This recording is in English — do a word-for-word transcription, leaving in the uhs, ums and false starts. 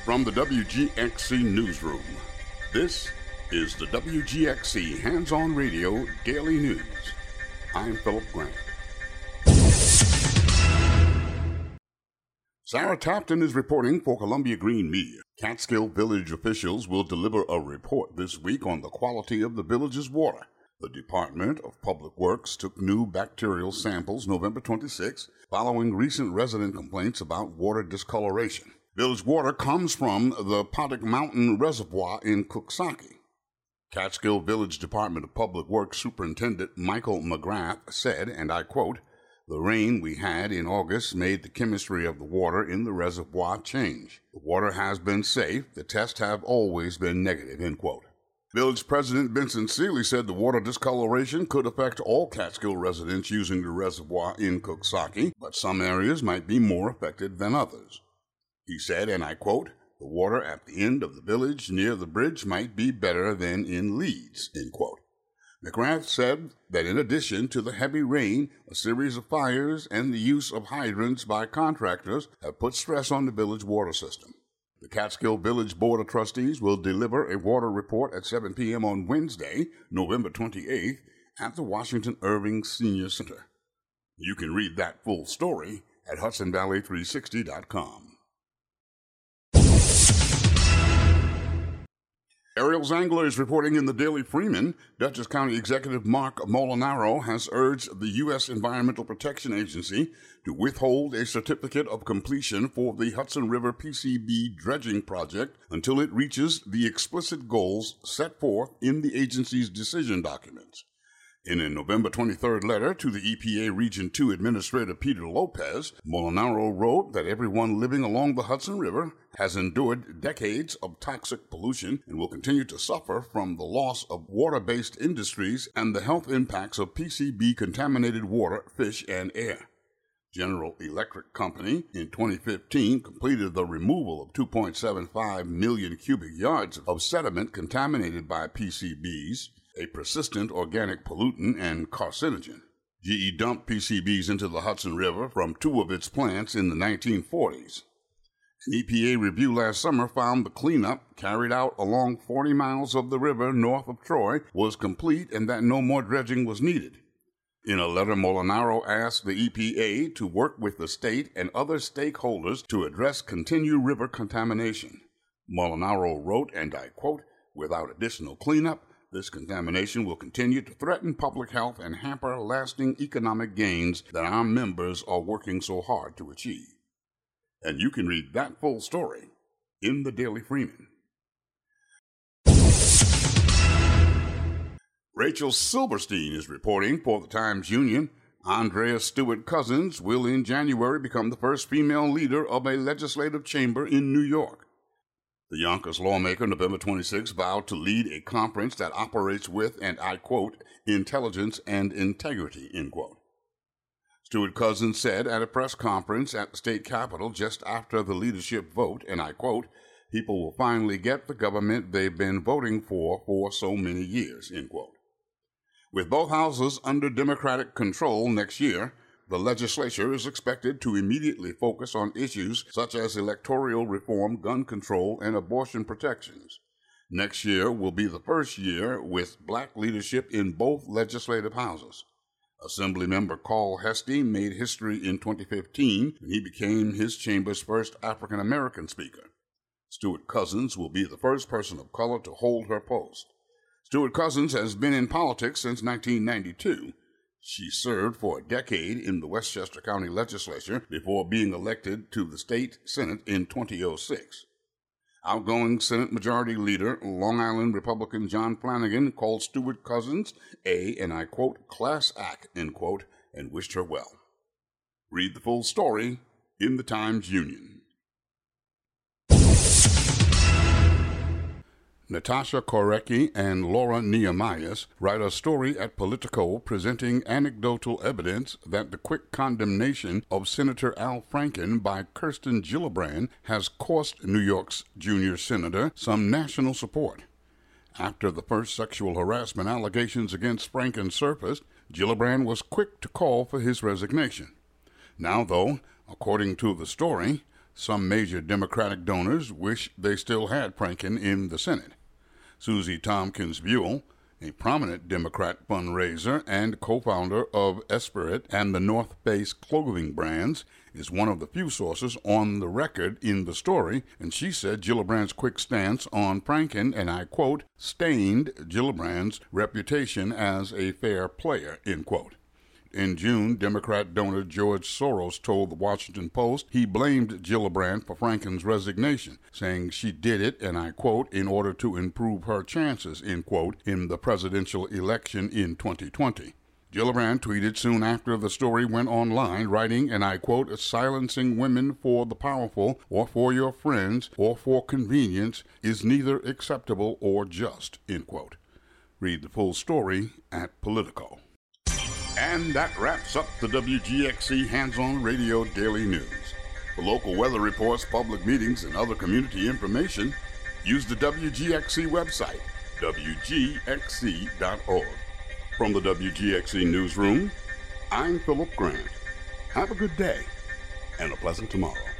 From the W G X C Newsroom, this is the W G X C Hands-On Radio Daily News. I'm Philip Grant. Sarah Tapton is reporting for Columbia Green Media. Catskill Village officials will deliver a report this week on the quality of the village's water. The Department of Public Works took new bacterial samples November twenty-sixth following recent resident complaints about water discoloration. Village water comes from the Potic Mountain Reservoir in Coxsackie. Catskill Village Department of Public Works Superintendent Michael McGrath said, and I quote, "The rain we had in August made the chemistry of the water in the reservoir change. The water has been safe. The tests have always been negative," end quote. Village President Vincent Seeley said the water discoloration could affect all Catskill residents using the reservoir in Coxsackie, but some areas might be more affected than others. He said, and I quote, "The water at the end of the village near the bridge might be better than in Leeds," end quote. McGrath said that in addition to the heavy rain, a series of fires and the use of hydrants by contractors have put stress on the village water system. The Catskill Village Board of Trustees will deliver a water report at seven p.m. on Wednesday, November twenty-eighth, at the Washington Irving Senior Center. You can read that full story at Hudson Valley three sixty dot com. Ariel Zangler is reporting in the Daily Freeman. Dutchess County Executive Mark Molinaro has urged the U S Environmental Protection Agency to withhold a certificate of completion for the Hudson River P C B dredging project until it reaches the explicit goals set forth in the agency's decision documents. In a November twenty-third letter to the E P A Region two Administrator Peter Lopez, Molinaro wrote that everyone living along the Hudson River has endured decades of toxic pollution and will continue to suffer from the loss of water-based industries and the health impacts of P C B-contaminated water, fish, and air. General Electric Company in twenty fifteen completed the removal of two point seven five million cubic yards of sediment contaminated by P C Bs, a persistent organic pollutant and carcinogen. G E dumped P C Bs into the Hudson River from two of its plants in the nineteen forties. An E P A review last summer found the cleanup carried out along forty miles of the river north of Troy was complete and that no more dredging was needed. In a letter, Molinaro asked the E P A to work with the state and other stakeholders to address continued river contamination. Molinaro wrote, and I quote, "Without additional cleanup, this contamination will continue to threaten public health and hamper lasting economic gains that our members are working so hard to achieve." And you can read that full story in the Daily Freeman. Rachel Silverstein is reporting for the Times-Union. Andrea Stewart Cousins will in January become the first female leader of a legislative chamber in New York. The Yonkers lawmaker, November twenty-sixth, vowed to lead a conference that operates with, and I quote, "intelligence and integrity," end quote. Stewart Cousins said at a press conference at the state capitol just after the leadership vote, and I quote, "People will finally get the government they've been voting for for so many years," end quote. With both houses under Democratic control next year, the legislature is expected to immediately focus on issues such as electoral reform, gun control, and abortion protections. Next year will be the first year with black leadership in both legislative houses. Assemblymember Carl Heastie made history in twenty fifteen when he became his chamber's first African-American speaker. Stewart Cousins will be the first person of color to hold her post. Stewart Cousins has been in politics since nineteen ninety-two. She served for a decade in the Westchester County Legislature before being elected to the state Senate in two thousand six. Outgoing Senate Majority Leader, Long Island Republican John Flanagan, called Stewart Cousins a, and I quote, "class act," end quote, and wished her well. Read the full story in the Times-Union. Natasha Korecki and Laura Nehemias write a story at Politico presenting anecdotal evidence that the quick condemnation of Senator Al Franken by Kirsten Gillibrand has cost New York's junior senator some national support. After the first sexual harassment allegations against Franken surfaced, Gillibrand was quick to call for his resignation. Now, though, according to the story, Some major Democratic donors wish they still had Prankin in the Senate. Susie Tompkins Buell, a prominent Democrat fundraiser and co-founder of Esprit and the North Face clothing brands, is one of the few sources on the record in the story, and she said Gillibrand's quick stance on Prankin, and I quote, stained Gillibrand's reputation as a fair player, end quote. In June, Democrat donor George Soros told the Washington Post he blamed Gillibrand for Prankin's resignation, saying she did it, and I quote, in order to improve her chances, end quote, in the presidential election in twenty twenty. Gillibrand tweeted soon after the story went online, writing, and I quote, silencing women for the powerful or for your friends or for convenience is neither acceptable or just, end quote. Read the full story at Politico. And that wraps up the W G X C Hands-On Radio Daily News. For local weather reports, public meetings, and other community information, use the W G X C website, W G X C dot org. From the W G X C Newsroom, I'm Philip Grant. Have a good day and a pleasant tomorrow.